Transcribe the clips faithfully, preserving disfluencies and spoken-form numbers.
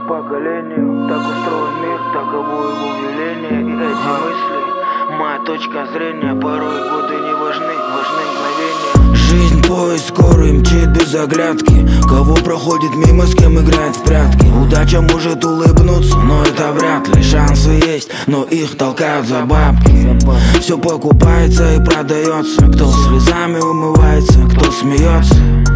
поколению. Так устроен мир, таково его веление. И эти мысли, моя точка зрения. Порой годы не важны, важны мгновения. Жизнь поезд скорый мчит без оглядки. Кого проходит мимо, с кем играет в прятки. Удача может улыбнуться, но это вряд ли. Шансы есть, но их толкают за бабки. Все покупается и продается. Кто слезами умывается, кто смеется.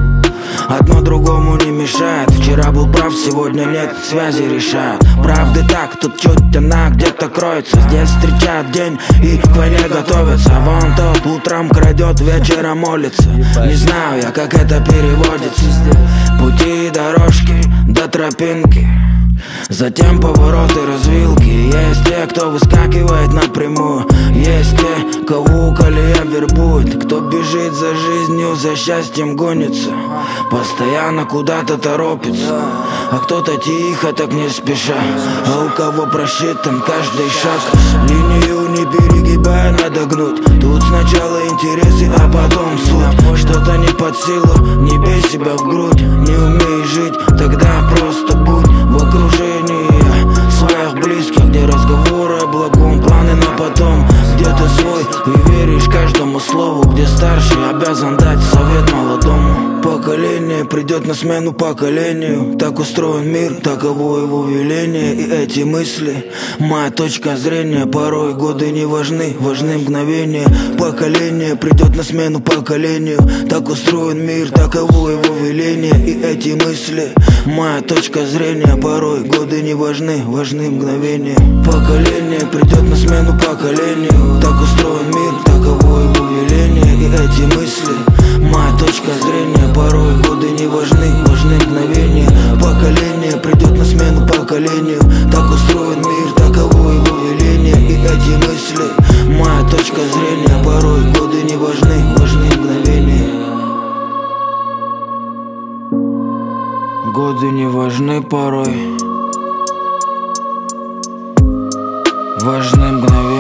Одно другому не мешает. Вчера был прав, сегодня нет, связи решают. Правды так, тут чуть она где-то кроется. Здесь встречают день и к войне готовятся. Вон тот утром крадет, вечером молится. Не знаю я, как это переводится. Пути и дорожки до тропинки, затем повороты, развилки. Есть те, кто выскакивает напрямую. Есть те, кого колея вербует. Кто бежит за жизнью, за счастьем гонится, постоянно куда-то торопится. А кто-то тихо, так не спеша. А у кого просчитан каждый шаг. Линию не перегибая, надо гнуть. Тут сначала интересы, а потом суть. Что-то не под силу, не бей себя в грудь. Не умеешь жить, тогда просто будь в окружении своих близких, где разговоры о благом, планы на потом. Где ты свой и веришь каждому слову, где старший обязан дать совет молодому. Поколение придет на смену поколению. Так устроен мир, таково его веление. И эти мысли, моя точка зрения. Порой годы не важны, важны мгновения. Поколение придет на смену поколению. Так устроен мир, таково его веление. И эти мысли, моя точка зрения. Порой годы не важны, важны мгновения. Поколение придет на смену поколению. Так устроен мир, таково его веление. И эти мысли, моя точка зрения. Порой годы не важны, важны мгновения. Поколение придет на смену поколению. Так устроен мир, таково его веление. И эти мысли, моя точка зрения. Порой годы не важны, важны мгновения. Годы не важны порой, важны мгновения.